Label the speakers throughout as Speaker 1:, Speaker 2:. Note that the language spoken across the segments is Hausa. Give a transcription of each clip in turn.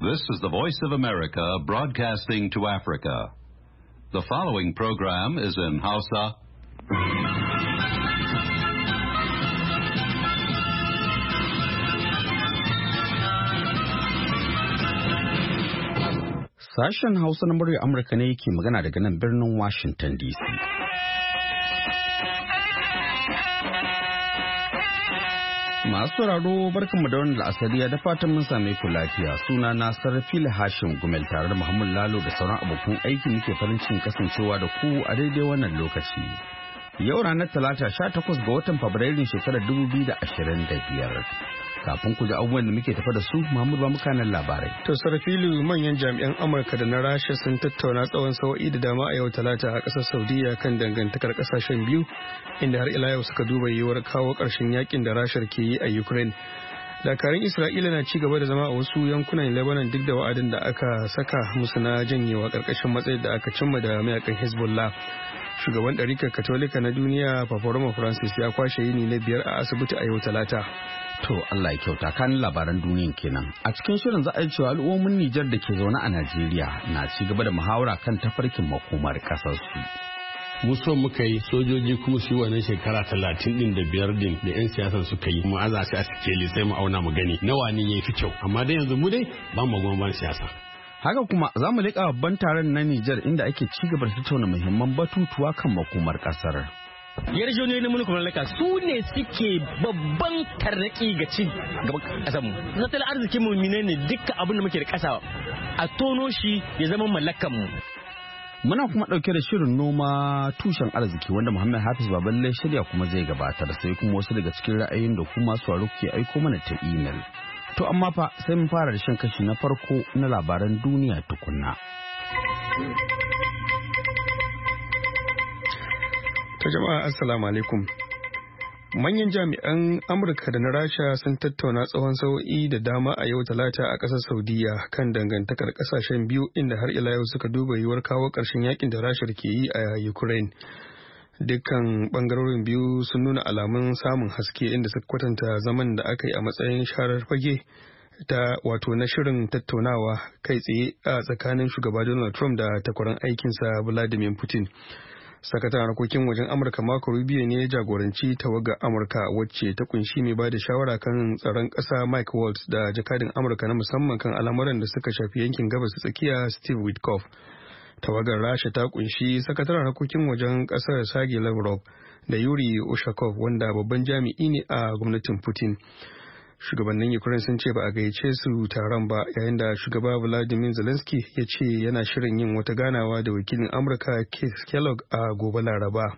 Speaker 1: This is the Voice of America broadcasting to Africa. The following program is in Hausa.
Speaker 2: Sashen Hausa na muryar Amurka ne yake magana daga nan birnin Washington DC. Masu sauraro barkanmu da wannan la'asariya da fatan mun same ku lafiya. Suna na Sarfila Hashim Gumel tare da Muhammad Lalo da sauran abokan aiki muke farin cikin kasancewa da ku a daidai wannan lokaci. Yau ranar Talata 18 ga watan Fabrairun shekarar 2025. Kafin ku ji abubuwan da muke tafa da su, Muhammad ba mukanan labarai.
Speaker 3: To Sarfilu, manyan jami'an Amurka da na Rasha sun tattauna tsawon sa'o'i da dama a yau Talata a ƙasar Saudiya kan dangantakar ƙasashen biyu, inda har ila yau suka duba yiwuwar kawo ƙarshen yakin da Rashar ke yi a Ukraine. Dakarun Isra'ila na ci gaba da zama a wasu yankunan Lebanon duk da wa'adin da aka saka musu na janyewa ƙarƙashin matsayin da aka cimma da mayakan Hezbollah. Shugaban ɗarikar Katolika na duniya, Papa Roma Francis, ya kwashe yini na 5 a asibiti a yau Talata.
Speaker 2: To Allah ya kyauta, kanin labaran duniyan kenan. A cikin shirin za a yi cewa al'ummomin Nijar da ke zaune a Najeriya na ci gaba da muhawara kan tafarkin makomar kasar su.
Speaker 4: Mu so muka yi sojoji kuma su yi wannan shekara 30 din da 5 din da 'yan siyasan suka yi mu aza shi a sikeli sai mu auna mu gani nawa ne yayi fi kyau, amma dai yanzu mu dai ba mu goma ban siyasa.
Speaker 2: Haka kuma za mu leƙa babban taron na Nijar inda ake ci gaba da tattauna muhimman batutuwa kan makomar kasar.
Speaker 5: Yarjejeniyoyin mulkin mallaka su ne suke babban tarnaki ga ci gaban kasar mu. Tattalin arzikin mu ne dukkan abin da muke da kasa a tono shi ya zama mallakan mu.
Speaker 2: Muna kuma ɗauke da shirin noma tushen arziki wanda Muhammad Hafiz Baballe shirya kuma zai gabatar, sai kuma wasu daga cikin ra'ayin da kuma sauraro ke aiko mana ta email. To amma fa sai mun fara da shan kashi na farko na labaran duniya tukunna.
Speaker 3: Ta jama'a assalamu alaikum. Manyan jami'an Amurka da na Rasha sun tattauna tsawon sa'o'i da dama a yau Talata a ƙasar Saudiya kan dangantakar ƙasashen biyu, inda har ila yau suka duba yiwuwar kawo ƙarshen yakin da Rasha ke yi a Ukraine. Dukkan bangarorin biyu sun nuna alamun samun haske, inda suka kwatanta zaman da aka yi a matsayin sharar fage ta wato na shirin tattaunawa kai tsaye a tsakanin shugaba Donald Trump da takwaran aikinsa Vladimir Putin. Sakataren harkokin wajen Amurka Marco Rubio ne ya jagoranci tawagar Amurka wacce ta kunshi mai ba da shawara kan tsaron ƙasa Mike Waltz da jakadin Amurka na musamman kan al'amuran da suka shafi yankin gabas ta tsakiya Steve Witkoff. Tawagar Rasha ta kunshi sakataren harkokin wajen ƙasar Sergei Lavrov da Yuri Ushakov wanda babban jami'i ne a gwamnatin Putin. Shugabannin Ukraine sun ce ba a gayyace su taron ba, yayin da shugaba Vladimir Zelensky ya ce yana shirin yin wata ganawa da wakilin Amurka Keith Kellogg a gobe Laraba.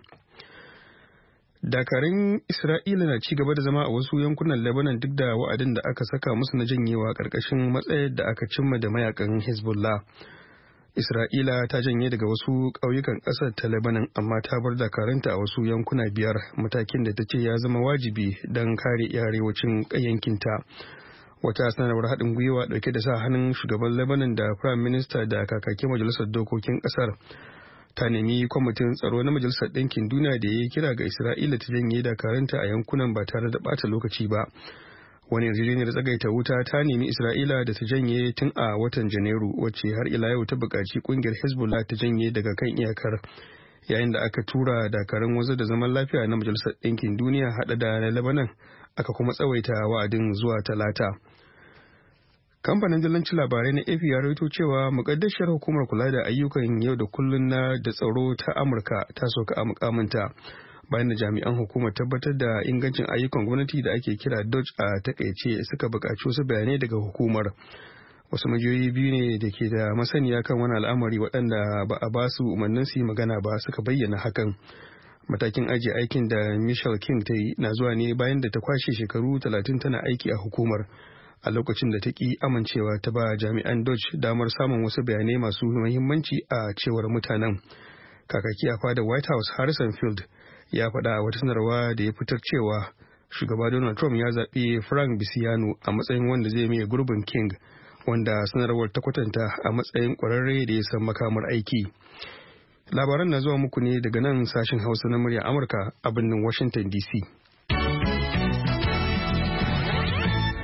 Speaker 3: Dakarun Isra'ila na ci gaba da zama a wasu yankunan Lebanon duk da wa'adin da aka saka musu na janyewa ƙarƙashin matsayar da aka cimma da mayakan Hezbollah. Isra'ila ta janye daga wasu ƙauyukan ƙasar ta Lebanon, amma ta bar dakaranta a wasu yankuna 5, matakin da ta ce ya zama wajibi don kare arewacin yankinta. Wata sanarwar haɗin gwiwa ɗauke da sa hannun shugaban Lebanon da Prime Minister da kakakin Majalisar Dokokin ƙasar ta nemi kwamitin tsaro na Majalisar Ɗinkin Duniya da ya yi kira ga Isra'ila ta janye dakaranta a yankunan ba tare da ɓata lokaci ba. Wani yarjejeniyar tsagaita wuta ta nemi Isra'ila da ta janye tun a watan Janairu, wacce har ila yau ta buƙaci ƙungiyar Hezbollah ta janye daga kan iyakar, yayin da aka tura dakarun wanzar da zaman lafiya na Majalisar Ɗinkin Duniya haɗa da na Lebanon, aka kuma tsawaita wa'adin zuwa Talata. Kamfanin dillancin labarai na AP ya rawaito cewa muƙaddashiyar hukumar kula da ayyukan yau da kullun na da tsaro ta Amurka ta soka a mukaminta, bayan da jami'an hukumar tabbatar da ingancin ayyukan gwamnati da ake kira DOJ a takaice suka buƙaci wasu bayanai daga hukumar. Wasu majiyoyi biyu ne da ke da masaniya kan wani al'amari waɗanda ba a ba su umarnin su yi magana ba suka bayyana hakan. Matakin ajiye aikin da Michelle King ta yi na zuwa ne bayan da ta kwashe shekaru 30 tana aiki a hukumar, a lokacin da ta ƙi amincewa ta ba jami'an DOJ damar samun wasu bayanai masu muhimmanci a cewar mutanen. Kakaki a fadar White House Harrison Field ya faɗa a wata sanarwa da ya fitar cewa shugaba Donald Trump ya zaɓi Frank Bisiano a matsayin wanda zai maye gurbin King, wanda sanarwar ta kwatanta a matsayin ƙwararre da ya san makamar aiki. Labaran na zuwa muku ne daga nan sashen Hausa na murya Amurka a birnin Washington DC.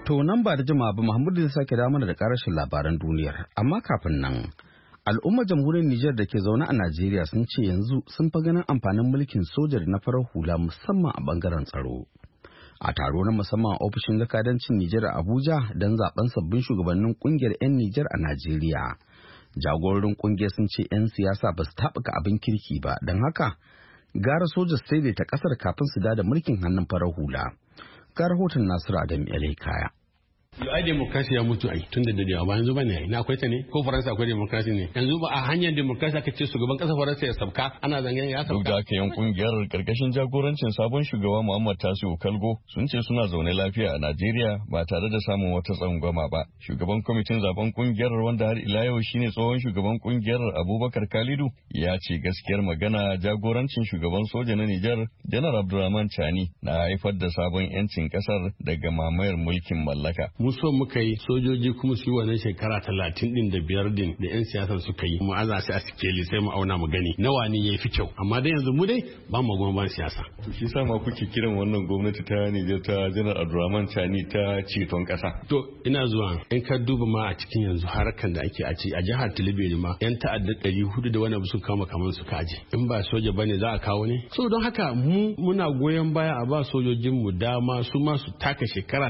Speaker 2: To nan ba da jama'a ba Muhammadu zai sake dawo mana da karashin labaran duniyar. Amma kafin nan, al'ummar jamhuriyar Nijar da ke zaune a Najeriya sun ce yanzu sun fa ganin amfanin mulkin soja da na farar hula musamman a bangaren tsaro. A taro na musamman a ofishin jakadancin Nijar a Abuja don zaben sabbin shugabannin kungiyar 'yan Nijar a Najeriya. Jagororin kungiyar sun ce 'yan siyasa ba su taɓuka abin kirki ba, don haka gara soja su daidaita ƙasar kafin su da mulkin hannun farar hula. Ga rahoton Nasiru Adam Kaya.
Speaker 4: Yau ai demokrasi ya mutu ai tun da dadewa ba yanzu bane na akwai ta ne ko Faransa akwai demokrasi ne yanzu ba a hanyar demokrasi aka ce shugaban kasar Faransa ya sabka ana zangen ya sabka.
Speaker 6: Duk da aka yan kungiyar karkashin jagorancin sabon shugaba Muhammad Tasiu Kalgo sun ce suna zaune lafiya a Najeriya ba tare da samun wata tsangwama ba. Shugaban kwamitin zaben kungiyar wanda har ila yau shine tsohon shugaban kungiyar Abubakar Khalidu ya ce gaskiyar magana jagorancin shugaban soja na Nijar Janar Abdurrahman Chani na haifar da sabon yancin kasar daga mamayar mulkin mallaka.
Speaker 4: Mu so muka yi sojoji kuma su yi wannan shekara 35 din da 'yan siyasan suka yi mu aza shi a sikeli sai mu auna mu gani nawa ne ya fi kyau amma dai yanzu mu dai ba mu goma siyasa.
Speaker 6: To shi sa ma kuke kiran wannan gwamnati ta Nijar ta Janar Abdurrahman Chani ta ceton kasa.
Speaker 4: To ina zuwa in ka duba ma a cikin yanzu harkan da ake a jihar Tilibiri ma 'yan ta'adda 400 da wani abu sun kama kamar su kaje in ba soja bane za a kawo ne. So don haka mu muna goyon baya a ba sojojin mu dama su ma su taka shekara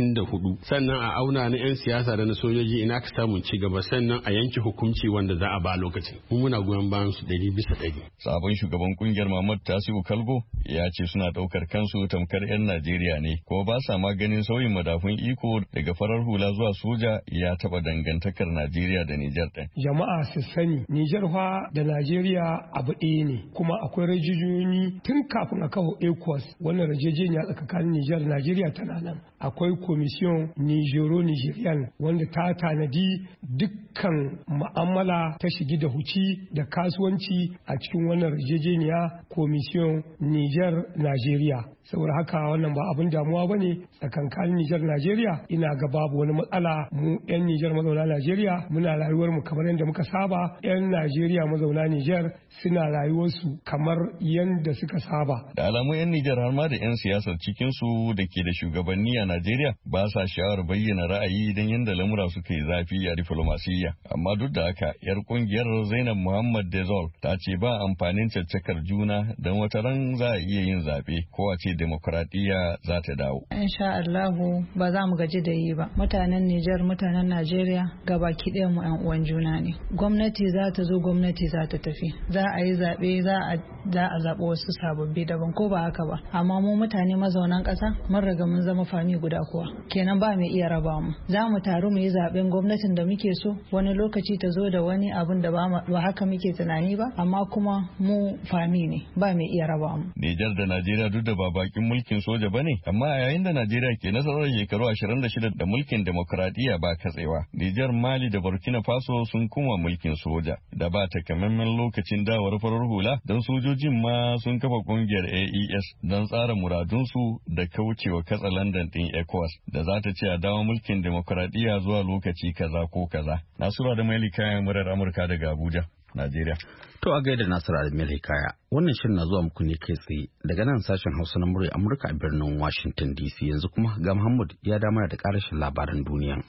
Speaker 4: 34 sannan a auna na 'yan siyasa da na sojoji ina ka samu ci gaba sannan a yanke hukunci wanda za a ba lokacin mu muna goyon bayan su 100%.
Speaker 6: Sabon shugaban kungiyar Muhammad Tasiu Kalgo ya ce suna daukar kansu tamkar 'yan Najeriya ne ko ba sa maganin sauyin madafun iko daga farar hula zuwa soja ya taba dangantakar Najeriya da Nijar din.
Speaker 7: Jama'a su sani Nijar fa da Najeriya abu ɗaya ne kuma akwai rajiyoyi tun kafin a kawo ECOWAS wannan rajejeniya tsakanin Nijar da Najeriya tana nan akwai commission Nigerian wanda ta tanadi dukkan ma'amala ta shigi da huci da kasuwanci a cikin wannan yarjejeniya commission Niger-Nigeria. Saboda haka wannan ba abin damuwa ba ne tsakankanin Nijar Najeriya ina ga babu wani matsala mu 'yan Nijar mazauna Najeriya muna rayuwar mu kamar yadda muka saba 'yan Najeriya mazauna Nijar suna rayuwarsu kamar yadda suka saba.
Speaker 6: Da alamun 'yan Nijar har ma da 'yan siyasar cikinsu da ke da shugabanni a Najeriya ba sa sha'awar bayyana ra'ayi don yadda lamura suka yi zafi a diflomasiyya. Amma duk da haka 'yar kungiyar Zainab Muhammad Dezol ta ce ba amfanin caccakar juna don wata ran za a iya yin zaɓe ko a ce demokradiyya za ta dawo.
Speaker 8: Insha Allahu ba za mu gaji da yi ba. Mutanen Nijar, mutanen Najeriya gabaki ɗaya mu 'yan uwan juna ne. Gwamnati za ta zo, gwamnati za ta tafi. Za a yi zaɓe, za a zaɓi wasu sababbi daban ko ba haka ba. Amma mu mutane mazaunan ƙasa mun riga mun zama fami guda kuwa. Kenan ba mai iya raba mu. Za mu taru mu yi zaɓen gwamnatin da muke so. Wani lokaci ta zo da wani abin da ba haka muke tunani ba. Amma kuma mu fami ne. Ba mai iya raba mu.
Speaker 6: Nijar da Najeriya duk da ba bakin mulkin soja bane, amma a yayin da Najeriya ke nasarar shekaru 26 da mulkin demokradiyya ba katsewa, Nijar, Mali da Burkina Faso sun kuma mulkin soja da ba takamaiman lokacin dawar farar hula don sojojin ma sun kafa kungiyar AES don tsara muradunsu da kaucewa katsalandan din ECOWAS da za ta ce a dawo mulkin demokradiyya zuwa lokaci kaza ko kaza. Nasura da Maili kayan murar Amurka daga Abuja, Najeriya.
Speaker 2: To a gaida Nasiru Adamil Hikaya, wannan shirin na zuwa muku ne kai tsaye daga nan sashen Hausa na murya Amurka a birnin Washington DC. Yanzu kuma ga Muhammad ya damar da karashin labaran duniya.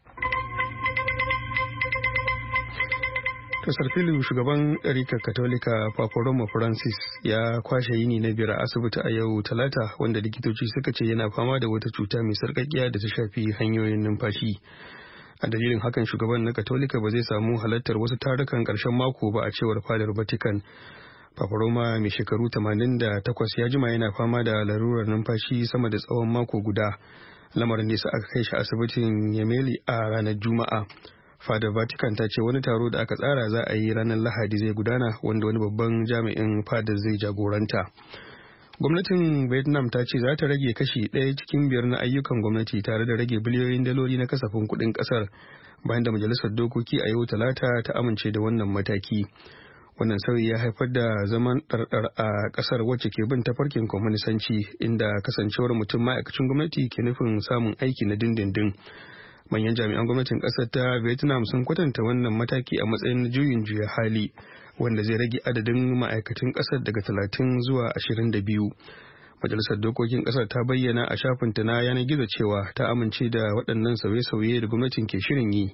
Speaker 3: Kasar Filiu shugaban ɗarikar Katolika Papa Roma Francis ya kwashe yini na biyar a asibiti a yau Talata wanda likitoci suka ce yana fama da wata cuta mai sarƙaƙiya da ta shafi hanyoyin numfashi. A dalilin hakan shugaban na Katolika ba zai samu halartar wasu tarukan ƙarshen mako ba a cewar fadar Vatican. Papa Roma mai shekaru 88 ya jima yana fama da larurar numfashi sama da tsawon mako guda. Lamarin nesa aka kai shi asibitin Yemeli a ranar Juma'a. Fadar Vatican ta ce wani taro da aka tsara za a yi ranar Lahadi zai gudana wanda wani babban jami'in fadar zai jagoranta. Gwamnatin Vietnam ta ce za ta rage kashi 1 cikin 5 na ayyukan gwamnati tare da rage biliyoyin daloli na kasafin kuɗin ƙasar bayan da majalisar dokoki a yau Talata ta amince da wannan mataki. Wannan sauyi ya haifar da zaman ɗarɗar a ƙasar wacce ke bin tafarkin kwaminisanci inda kasancewar mutum ma'aikacin gwamnati ke nufin samun aiki na dindindin. Manyan jami'an gwamnatin ƙasar ta Vietnam sun kwatanta wannan mataki a matsayin juyin juya hali wanda zai rage adadin ma'aikatan ƙasar daga 30 zuwa 22. Majalisar Dokokin ƙasar ta bayyana a shafinta na yanar gizo cewa ta amince da waɗannan sauye-sauye da gwamnatin ke shirin yi.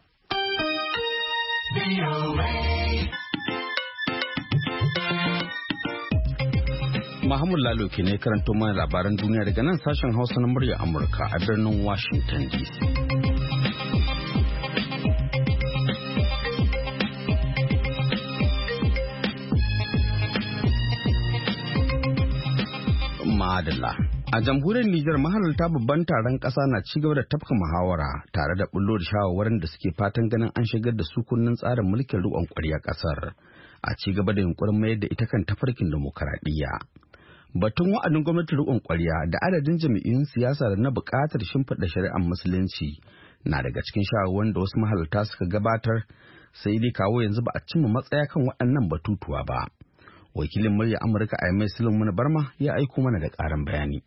Speaker 2: Mahmud Lalo ke ne karanto mana labaran duniya daga nan sashen Hausa na murya Amurka a birnin Washington DC. Madalla. A jamhuriyar Nijar mahalarta babban taron ƙasa na ci gaba da tafka muhawara tare da bullo da shawarwarin da suke fatan ganin an shigar da su kunnen tsarin mulkin riƙon ƙwarya ƙasar a ci gaba da yunkurin mayar da ita kan tafarkin demokaradiyya. Batun wa'adin gwamnatin riƙon ƙwarya da adadin jami'in siyasa da na buƙatar shimfiɗa shari'ar musulunci na daga cikin shawarwarin da wasu mahalarta suka gabatar, sai dai kawo yanzu ba a cimma matsaya kan waɗannan batutuwa ba. Wakilin murya Amurka Aimai Sulaiman Barma ya aiko mana da ƙarin bayani.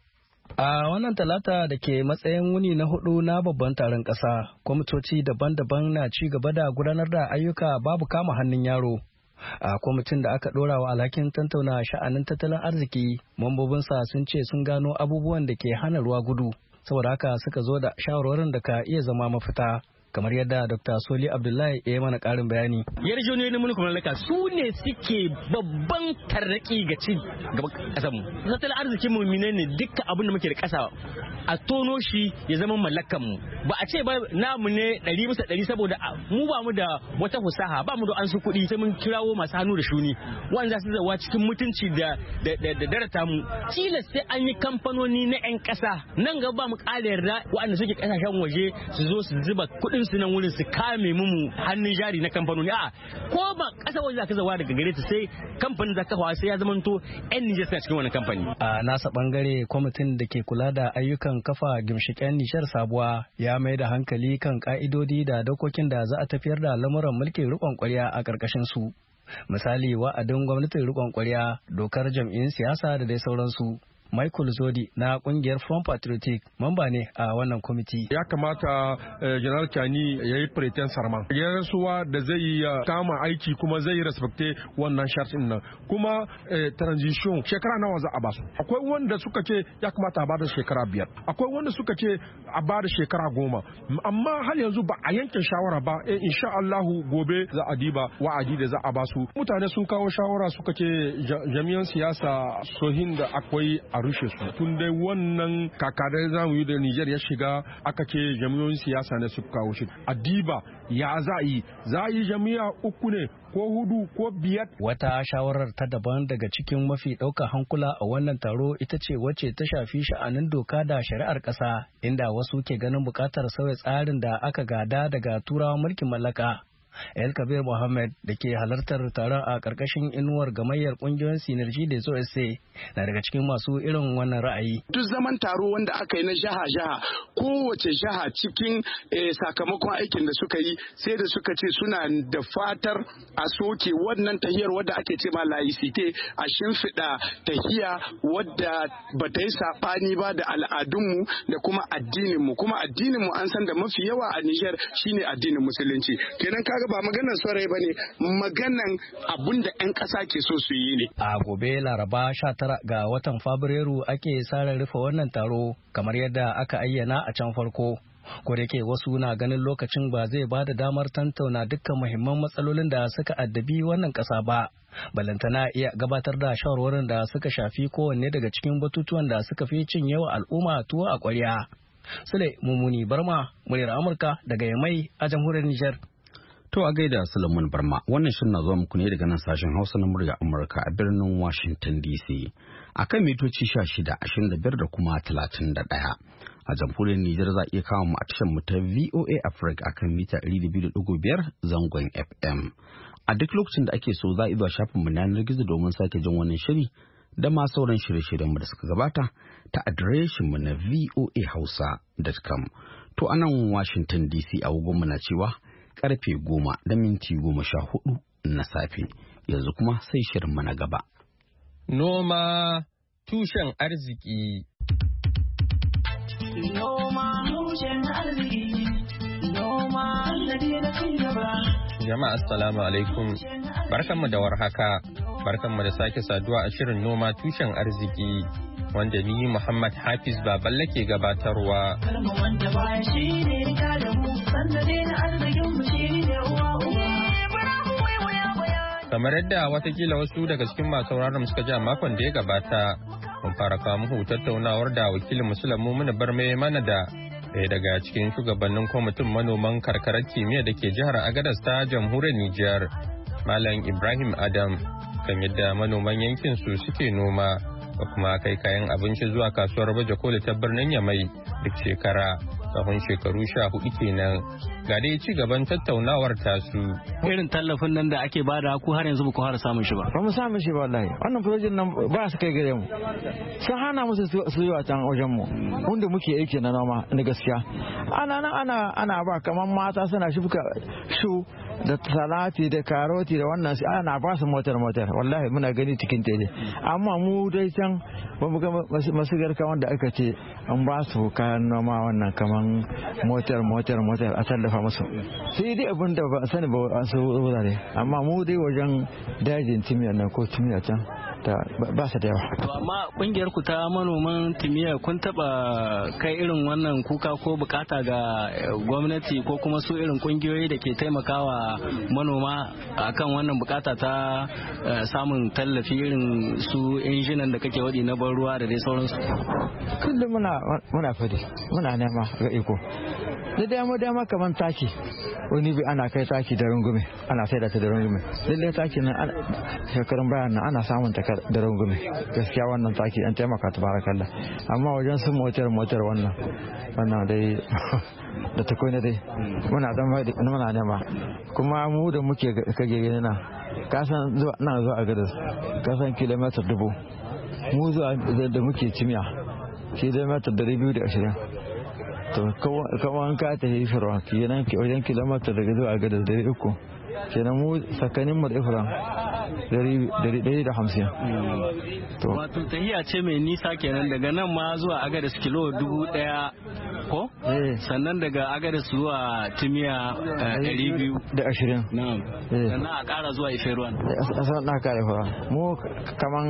Speaker 9: A wannan talata da ke matsayin wuni na hudu na babban taron ƙasa, kwamitoci daban-daban na ci gaba da gudanar da ayyuka babu kama hannun yaro. A kwamitin da aka ɗora wa alhakin tantauna sha'anin tattalin arziki, mambobinsa sun ce sun gano abubuwan da ke hana ruwa gudu, saboda haka suka zo da shawarwarin da ka iya zama mafita. Kamar yadda Dr. Soli Abdullahi ya yi mana ƙarin bayani.
Speaker 5: Yarjejeniyoyin mulkin mallaka su ne suke babban tarnaki ga ci gaban ƙasar mu. Tattalin arzikin mu ne dukkan abin da muke da ƙasa a tono shi ya zama mallakan mu. Ba a ce ba namu ne 100% saboda mu ba mu da wata fasaha, ba mu da an su kuɗi, sai mun kirawo masu hannu da shuni wanda za su zawa cikin mutunci da darata mu. Tilas sai an yi kamfanoni na 'yan ƙasa. Nan gaba mu ƙara yarda waɗanda suke ƙasashen waje su zo su zuba kuɗin su nan wurin su kame mu hannun jari na kamfanoni. A ko ba ƙasa waje za ka zawa daga gare ta sai kamfanin za ka hawa sai ya zamanto 'yan Nijar suna cikin wani kamfani.
Speaker 9: A nasa bangare kwamitin da ke kula da ayyukan kafa gimshiƙen Nijar sabuwa ya mai da hankali kan ka'idodi da dokokin da za a tafiyar da lamuran mulkin riƙon ƙwarya a ƙarƙashin su. Misali wa'adin gwamnatin riƙon ƙwarya, dokar jam'iyyun siyasa da dai sauransu. Michael Zodi na kungiyar Front Patriotic mamba ne a wannan kwamiti.
Speaker 10: Ya kamata General Chani ya yi pretend sarman. Ya rasuwa da zai kama aiki kuma zai respecte wannan shartin nan. Kuma transition shekara nawa za a basu. Akwai wanda suka ce ya kamata a bada shekara 5. Akwai wanda suka ce a bada shekara 10. Amma har yanzu ba a yanke shawara ba. Insha Allahu gobe za a diba wa'adi da za a basu. Mutane sun kawo shawara suka ce jami'an siyasa sohin da akwai a rushe su tun dai wannan kakadar zamu yi da Nijar ya shiga aka ce jami'oyin siyasa ne su kawo shi adiba ya za yi jami'a 3 ne ko 4 ko 5.
Speaker 9: Wata shawarar ta daban daga cikin mafi ɗaukar hankula a wannan taro ita ce wacce ta shafi sha'anin doka da shari'ar ƙasa, inda wasu ke ganin buƙatar sauya tsarin da aka gada daga turawan mulkin mallaka. El Kabir Mohammed da ke halartar taron a ƙarƙashin inuwar gamayyar ƙungiyoyin Synergy da SOSA na daga cikin masu irin wannan ra'ayi.
Speaker 11: Duk zaman taro wanda aka yi na jaha-jaha, kowace jaha cikin sakamakon aikin da suka yi sai da suka ce suna da fatar a soke wannan tahiyar wadda ake ce ma laicite, a shimfiɗa tahiya wadda ba ta yi saɓani ba da al'adunmu da kuma addininmu. Kuma addininmu an san da mafi yawa a Nijar shine addinin Musulunci. Kenan kaga ba maganar sarai ba ne, maganan abun da 'yan ƙasa ke so su yi ne.
Speaker 9: A gobe Laraba 19 ga watan Fabrairu ake tsara rufe wannan taro kamar yadda aka ayyana a can farko. Ko da yake wasu na ganin lokacin ba zai ba da damar tantauna dukkan muhimman matsalolin da suka addabi wannan ƙasa ba. Balantana iya gabatar da shawarwarin da suka shafi kowanne daga cikin batutuwan da suka fi cinyewa al'umma tuwo a ƙwarya. Sule Mumuni Barma, muryar Amurka daga Yamai a jamhuriyar Nijar.
Speaker 2: To a gaida Sulaiman Barma, wannan shirin na zuwa muku ne daga nan sashen Hausa na murya Amurka a birnin Washington DC. A kan mitoci 16, 25 da kuma 31. A jamhuriyar Nijar za a iya kawo mu a tashar mu ta VOA Africa a kan mita 200.5 zangon FM. A duk lokacin da ake so za a zuwa shafin mu na yanar gizo domin sake jin wannan shiri da ma sauran shirye-shiryen mu da suka gabata ta adireshin mu na voahausa.com. To a nan Washington DC a mu na cewa karfe 10:14 na safe. Yanzu kuma sai shirin mana gaba.
Speaker 12: Noma tushen arziki.
Speaker 13: Noma tushen arziki. Noma alladhi na cigaba.
Speaker 12: Jama'a assalamu alaikum. Barkanmu da warhaka. Barkanmu da sake saduwa a shirin noma tushen arziki. wanda ni Muhammad Hafiz Baballe ke gabatarwa. Kamar yadda watakila wasu daga cikin masu sauraron suka ji a makon da ya gabata, mun fara kawo muku tattaunawar da wakilin Musulmu Muna Barme mana da ɗaya daga cikin shugabannin kwamitin manoman karkarar kimiyya da ke jihar Agadas ta jamhuriyar Nijar, Malam Ibrahim Adam, kan yadda manoman yankin su suke noma da kuma kai kayan abinci zuwa kasuwar baje koli ta birnin Yamai duk shekara. Tsawon shekaru 14 kenan. Ga dai ci gaban tattaunawar tasu.
Speaker 9: Irin tallafin nan da ake bada ku har yanzu ba ku har samun shi ba.
Speaker 14: Ba mu samun shi ba wallahi. Wannan project nan ba su kai gare mu. Sun hana musu su yi a can wajen mu. Wanda muke aiki na noma na gaskiya. Ana ba kaman mata suna shuka shu da salati da karoti da wannan ana ba su motar wallahi muna gani cikin tele. Amma mu dai can ba mu ga masu garka wanda aka ce an ba su kayan noma wannan kaman motar a tallafa musu sai dai abin da ba sani ba a su wurare amma mu dai wajen dajin timiyar nan ko timiyar can ba su da yawa.
Speaker 9: Amma kungiyar ku ta manoman timiyar kun taba kai irin wannan kuka ko bukata ga gwamnati ko kuma su irin kungiyoyi da ke taimakawa manoma akan wannan bukata ta samun tallafi irin su injinan da kake wadi na ban ruwa da dai sauransu?
Speaker 14: Kullum muna fadi muna nema ga iko da dama kaman taki wani bi ana kai taki da rungume ana sai da ta da rungume lallai taki nan shekarun bayan nan ana samun ta da rungume gaskiya wannan taki an taimaka tabarakallah amma wajen su motar wannan dai da ta koyi dai muna nema kuma mu da muke kage gani na kasan zuwa a gadas kasan kilomita 1000 mu zuwa da muke cimiya kilomita 220 to kawan ka ta yi firwa kenan wajen kilomita daga zuwa gadas 300 kenan mu tsakanin mu da ifran 150.
Speaker 9: Wato tahiya ce mai nisa kenan daga nan ma zuwa Agadez kilo 1000 ko? Sannan daga Agadez zuwa Timiya
Speaker 14: 220.
Speaker 9: Na'am. Sannan a ƙara zuwa Iferuwan.
Speaker 14: Sannan na ƙara Iferuwan. Mu kaman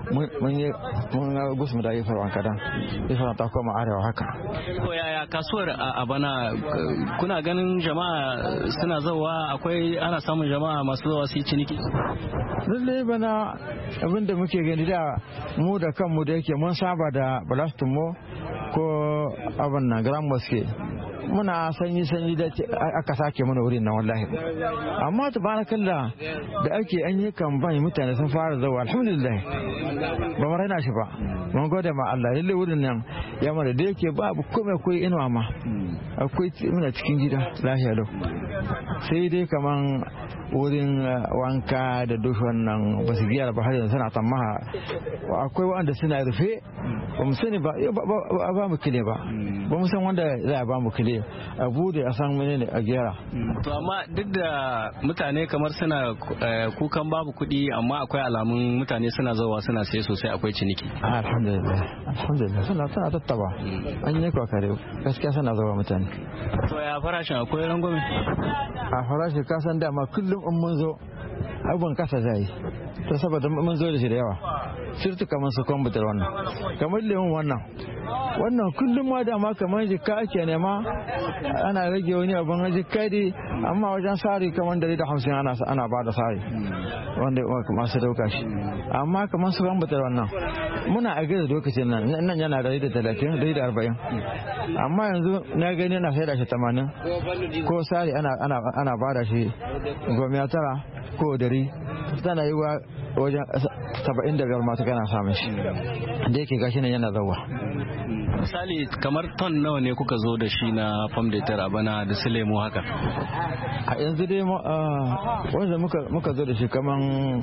Speaker 14: mun gusu da Iferuwan kadan. Iferuwan ta koma arewa haka.
Speaker 9: Ko yaya kasuwar a bana kuna ganin jama'a suna zawa ana samun jama'a masu zawa su yi ciniki?
Speaker 14: Lallai bana abinda muke gani da mu da kanmu da yake mun saba da balastumo ko abin na grand mosque muna sanyi da aka sake mana wurin nan wallahi amma tabarakallah da ake an yi kamfani mutane sun fara zawa alhamdulillah ba mu raina shi ba mun gode ma Allah lalle wurin nan ya mana da yake babu komai koyi inuwa ma akwai muna cikin gida lafiya lau sai dai kaman wurin wanka da duk wannan ba su gyara ba har yanzu suna tsammaha akwai wanda suna rufe ba mu sani ba mu kile ba mu san wanda za a ba mu kile a bude a san menene a gyara.
Speaker 9: To amma duk da mutane kamar suna kukan babu kuɗi amma akwai alamun mutane suna zawa suna sai sosai akwai ciniki.
Speaker 14: Alhamdulillah suna tattaba an yi kokare gaskiya suna zawa mutane.
Speaker 9: To ya farashin akwai rangwame?
Speaker 14: A farashi kasan dama kullum in mun zo abin kasa zai to saboda mun zo da shi da yawa sirtu kamar su kwambutar kamar lemun wannan kullum ma dama kamar jikka ake nema ana rage wani abin jikka dai amma wajen sari kamar 150 ana ba da sari wanda masu dauka shi amma kamar su kwambutar muna a gaza lokacin nan yana da 130-140 amma yanzu na gani na sai da shi 80 ko sari ana ba da shi 9 ko 100 tana yi wa wajen 75 masu gana samun shi da yake gashi nan yana zawa.
Speaker 9: Misali kamar ton nawa ne kuka zo da shi na famdetar a bana da su lemu haka?
Speaker 14: A yanzu dai wanda muka zo da shi kaman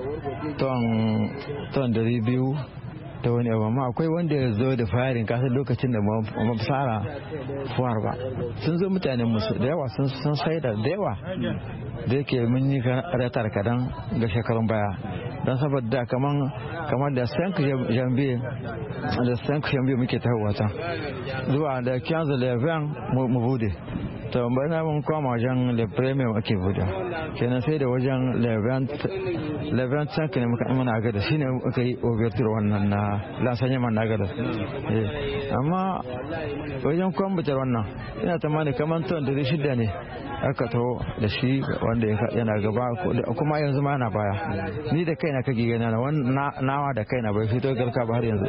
Speaker 14: ton 200 ta wani abu amma akwai wanda ya zo da farin kasar lokacin da mu fara fuwar ba sun zo mutanen musu da yawa sun sai da yawa da yake mun yi ratar kadan ga shekarun baya don saboda kamar da sank jambi muke ta wata zuwa da kyanzu leven mu bude to bana mun koma wajen le premier ake buɗe kenan sai da wajen levant sanka ne muna ga da shine muka yi overture wannan na lasanya man na ga da amma wajen kwamfutar wannan ina tamani kamar ton 600 ne aka taho da shi wanda yana gaba kuma yanzu ma yana baya ni da kaina kake gani nawa da kaina bai fito garka ba har yanzu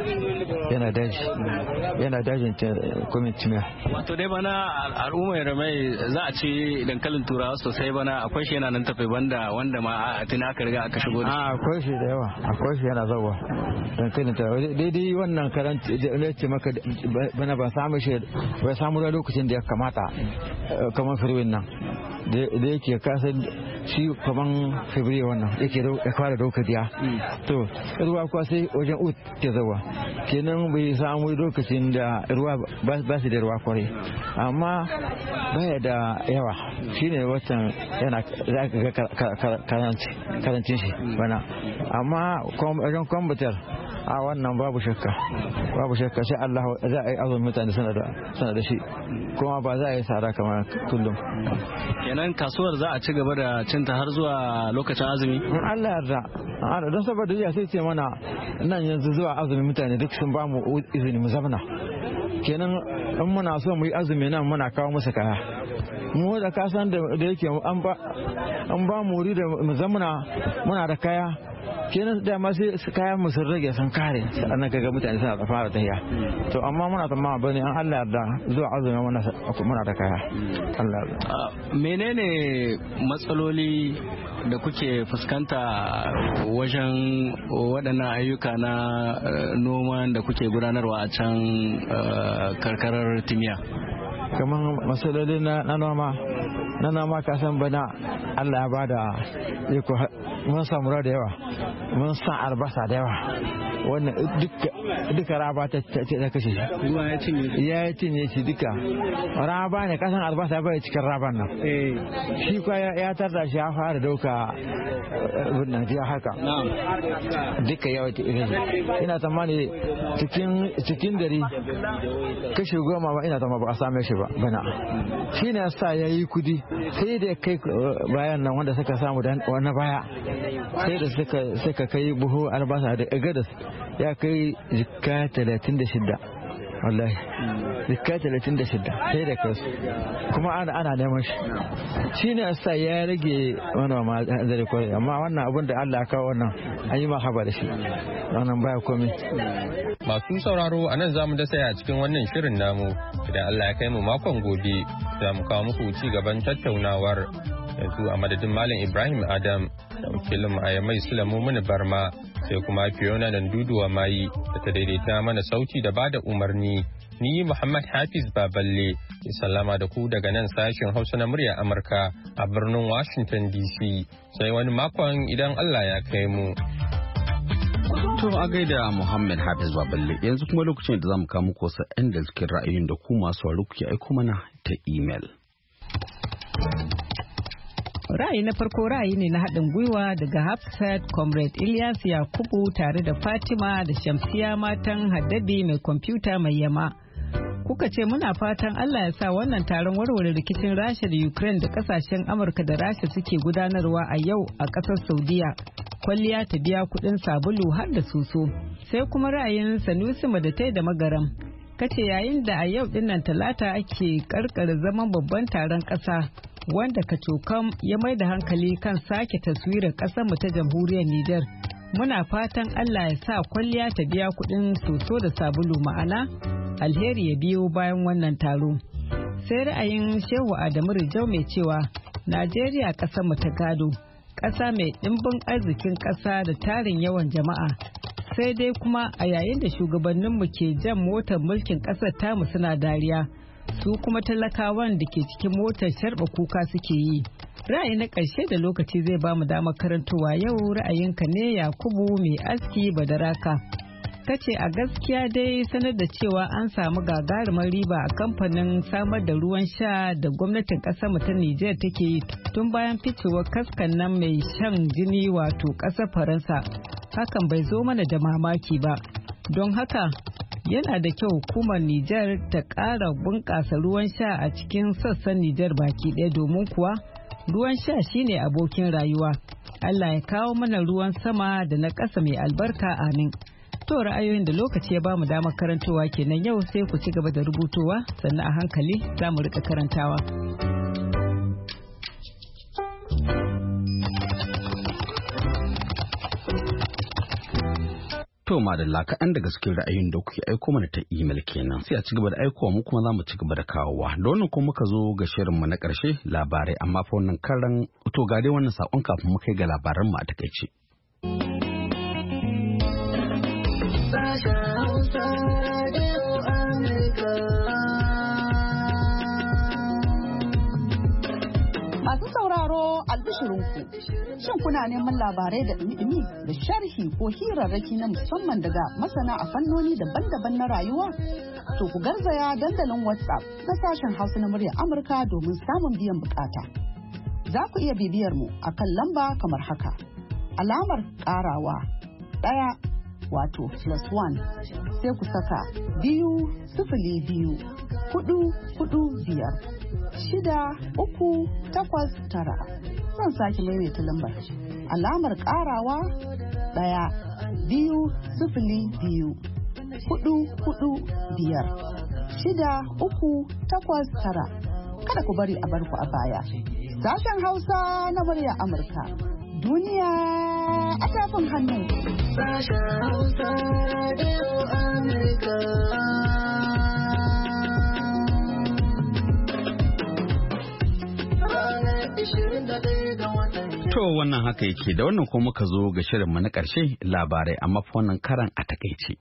Speaker 14: yana dajin community ne.
Speaker 9: Wato dai bana al'ummar Ramai za a ce dankalin turawa sosai bana akwai shi yana nan tafe banda wanda ma a tuni aka riga aka shigo da shi.
Speaker 14: Akwai shi da yawa akwai shi yana zawa dankalin turawa daidai wannan karanci da ce maka bana ba samu shi bai samu lokacin da ya kamata kamar firwin nan da yake kasar shi kaman february wannan yake ya fara dauka diya to ruwa kuwa sai wajen ut ke zawa kenan bai samu lokacin da ruwa ba su da ruwa kwarai amma baya da yawa shine watan yana za ka ga karancin shi bana amma wajen kwamfutar a wannan babu shakka sai Allah za a yi azumin mutane sana da shi kuma ba za a yi tsada kamar kullum
Speaker 9: kenan kasuwar za a ci gaba da cinta har zuwa lokacin azumi
Speaker 14: Allah yarda don saboda jiya sai ce mana nan yanzu zuwa azumi mutane duk sun ba mu izini mu zamana kenan in muna so mu yi azumi nan muna kawo musu kaya mu da kasan da yake an ba mu wuri da mu zamana muna da kaya kenan da ma sai kayan mu sun rage sun kare sannan kaga mutane suna da fara tahiya to amma muna tsammanin bane an Allah yarda zuwa azumi muna da kaya Allah
Speaker 9: menene matsaloli da kuke fuskanta wajen waɗannan ayyuka na noman da kuke gudanarwa a can karkarar Timiya
Speaker 14: kamar matsaloli na noma kasan bana Allah ya bada iko mun samu da yawa mun san albasa da yawa wannan duka raba ta kashe shi ya cinye shi duka raba ne kasan albasa bai cikin raban nan shi kwa ya tarda shi ya fara dauka wannan jiya haka duka yawa ta irin ina tsammani cikin dare kashe 10 ba ina tsammani ba a same shi ba bana shi ne sa ya yi kudi sai da kai bayan nan wanda suka samu wani baya sai da suka kai buhu albasa da agadas ya kai jikka 36 wallahi jikka 36 sai da kai kuma ana neman shi ne sa ya rage manoma zare kwarai amma wannan abin da Allah ya kawo wannan an yi mahaba da shi wannan baya komai
Speaker 12: masu sauraro a nan zamu dasa a cikin wannan shirin namu idan Allah ya kai mu makon gobe za mu kawo muku ci gaban tattaunawar yanzu a madadin Malam Ibrahim Adam da wakilin Ayamai Sulamu Muni Barma sai kuma Fiona Danduduwa Mayi da ta daidaita mana sauti da bada umarni ni Muhammad Hafiz Baballe ke sallama da ku daga nan sashen Hausa na murya Amurka a birnin Washington DC sai wani makon idan Allah ya kai mu.
Speaker 2: To a gaida Muhammad Hafiz Baballe yanzu kuma lokacin da zamu kawo muku wasu ɗan da cikin ra'ayoyin da ku masu sauraro kuke aiko mana ta email.
Speaker 15: Ra'ayi na farko ra'ayi ne na haɗin gwiwa daga Hafsat Comrade Ilyas Yakubu tare da Fatima da Shamsiya matan Haddabi mai kwamfuta mai yama. Kuka ce muna fatan Allah ya sa wannan taron warware rikicin Rasha da Ukraine da kasashen Amurka da Rasha suke gudanarwa a yau a ƙasar Saudiya. Kwalliya ta biya kuɗin sabulu har da soso. Sai kuma ra'ayin Sanusi Madatai da Magaram. Kace yayin da a yau dinnan Talata ake karkara zaman babban taron ƙasa wanda kacokam ya mai da hankali kan sake taswirar mu ta jamhuriyar Nijar. Muna fatan Allah ya sa kwalliya ta biya kuɗin soso da sabulu ma'ana alheri ya biyo bayan wannan taro. Sai ra'ayin Shehu Adamu Rijau mai cewa Najeriya mu ta gado, ƙasa mai ɗimbin arzikin ƙasa da tarin yawan jama'a. Sai dai kuma a yayin da shugabanninmu ke jan motar mulkin ƙasar tamu suna dariya. Su kuma talakawan da ke cikin motar sharba kuka suke yi. Ra'ayi na ƙarshe da lokaci zai ba mu damar karantowa yau ra'ayinka ne Yakubu mai aski Badaraka. Kace a gaskiya dai sanar da cewa an samu gagarumar riba a kamfanin samar da ruwan sha da gwamnatin ƙasar ta Nijar take yi tun bayan ficewar kaskan nan mai shan jini wato ƙasar Faransa. Hakan bai zo mana da mamaki ba. Don haka yana da kyau hukumar Nijar ta ƙara bunƙasa ruwan sha a cikin sassan Nijar baki ɗaya domin kuwa ruwan sha shine abokin rayuwa. Allah ya kawo mana ruwan sama da na ƙasa mai albarka amin. To ra'ayoyin da lokaci ya bamu damar karantowa kenan yau sai ku ci gaba da rubutowa sannan a hankali za mu rika karantawa.
Speaker 2: To madalla kaɗan daga cikin ra'ayin da kuke aiko mana ta imel kenan sai a ci gaba da aikowa mu kuma za mu ci gaba da kawowa. Da wannan kuma muka zo ga shirinmu na ƙarshe labarai amma fa wannan karan to ga dai wannan saƙon kafin mu kai ga labaran mu a takaice.
Speaker 16: Masu sauraro albishirinku, shin kuna neman labarai da ɗumi da sharhi ko hirarraki na musamman daga masana a fannoni daban-daban na rayuwa? To ku garzaya dandalin WhatsApp na sashen Hausa na muryar Amurka domin samun biyan bukata. Za ku iya bibiyar mu a kan lamba kamar haka. Alamar ƙarawa 1 wato +1 sai ku saka 202 445 638 zan sake maimaita lambar alamar ƙarawa 1 202 445 638 kada ku bari a barku a baya. Sashen Hausa na muryar Amurka, duniya a tafin hannu. Sashen Hausa Radio Amurka.
Speaker 2: To wannan haka yake da wannan kuma muka zo ga shirinmu na ƙarshe labarai amma fa wannan karan a takaice.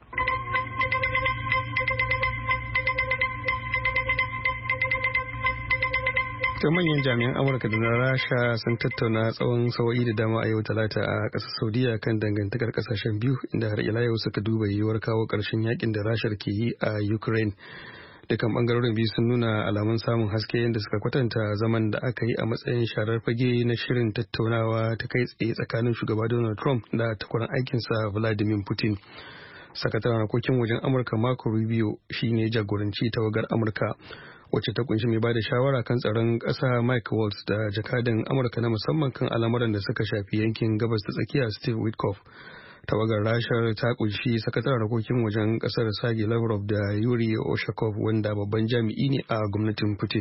Speaker 3: ta manyan jami'an Amurka da na Rasha sun tattauna tsawon sawa'i da dama a yau Talata a ƙasar Saudiya kan dangantakar ƙasashen biyu inda har ila yau suka duba yiwuwar kawo ƙarshen yakin da Rashar ke yi a Ukraine. Dukan bangarorin biyu sun nuna alamun samun haske yadda suka kwatanta zaman da aka yi a matsayin sharar fage na shirin tattaunawa ta kai tsaye tsakanin shugaba Donald Trump da takwaran aikinsa Vladimir Putin. Sakataren harkokin wajen Amurka Marco Rubio shine jagoranci tawagar Amurka wacce ta kunshi mai bada shawara kan tsaron ƙasa Mike Waltz da jakadan Amurka na musamman kan al'amuran da suka shafi yankin gabas ta tsakiya Steve Witkoff. Tawagar Rashar ta kunshi sakataren harkokin wajen kasar Sergei Lavrov da Yuri Oshakov wanda babban jami'i ne a gwamnatin Putin.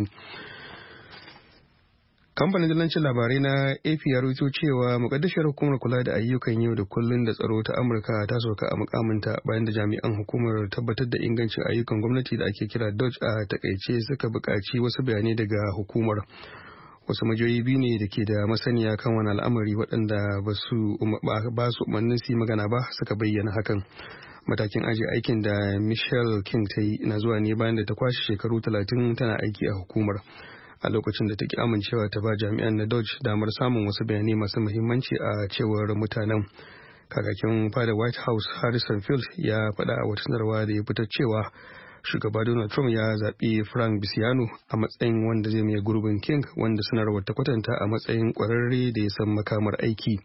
Speaker 3: Kamfanin dillancin labarai na AP ya rawaito cewa mukaddashiyar hukumar kula da ayyukan yau da kullun da tsaro ta Amurka ta sauka a mukaminta bayan da jami'an hukumar tabbatar da ingancin ayyukan gwamnati da ake kira DOJ a takaice suka buƙaci wasu bayanai daga hukumar. Wasu majiyoyi biyu ne da ke da masaniya kan wani al'amari waɗanda ba su umarnin su yi magana ba suka bayyana hakan. Matakin aji aikin da Michelle King ta yi na zuwa ne bayan da ta kwashe shekaru 30 tana aiki a hukumar. A lokacin da take amincewa ta ba jami'an na Dodge damar samun wasu bayanai masu muhimmanci a cewar mutanen. Kakakin fada White House Harrison Field ya faɗa a wata sanarwa da ya fitar cewa shugaba Donald Trump ya zaɓi Frank Bisiano a matsayin wanda zai mai gurbin King wanda sanarwar ta kwatanta a matsayin ƙwararre da ya san makamar aiki.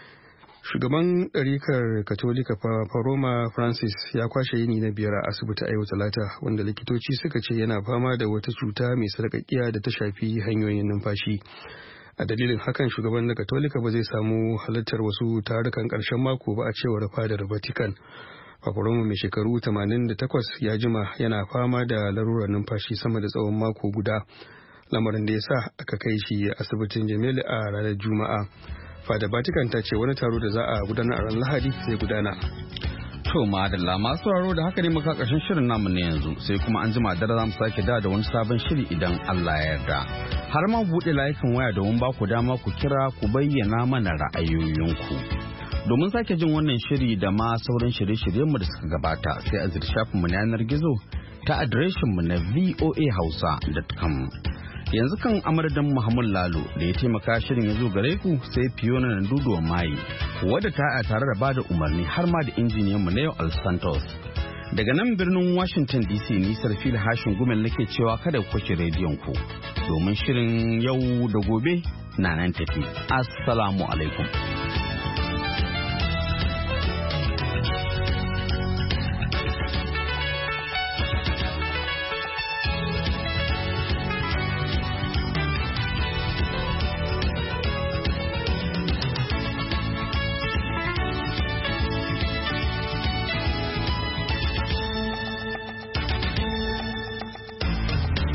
Speaker 3: Shugaban ɗarikar Katolika Papa Roma Francis ya kwashe yini na 5 a asibiti a yau Talata wanda likitoci suka ce yana fama da wata cuta mai sarƙaƙiya da ta shafi hanyoyin numfashi. A dalilin hakan shugaban na Katolika ba zai samu halartar wasu tarukan ƙarshen mako ba a cewar fadar Vatican. Papa Roma mai shekaru 88 ya jima yana fama da larurar numfashi sama da tsawon mako guda. Lamarin da ya sa aka kai shi asibitin Gemelli a ranar Juma'a. Fada Vatican ta ce wani taro da za a gudanar a ran Lahadi zai gudana.
Speaker 2: To madalla masu sauraro da haka ne muka ƙarshen shirin namu ne yanzu sai kuma an jima dare za mu sake da wani sabon shiri idan Allah ya yarda. Har ma buɗe layukan waya domin ba ku dama ku kira ku bayyana mana ra'ayoyinku. Domin sake jin wannan shiri da ma sauran shirye-shiryenmu da suka gabata sai a zira shafinmu na yanar gizo ta adireshinmu na voahausa.com. Yanzu kan amardan Muhammad Lalo da ya taimaka shirin ya zo gare ku sai Fiona na Duduwa Mai wadda ta a tare da bada umarni har ma da injiniyanmu na yau Al Santos. Daga nan birnin Washington DC ni Sarfil Hashin Gumel nake cewa kada ku kashe rediyon ku domin shirin yau da gobe na nan tafi. Assalamu alaikum.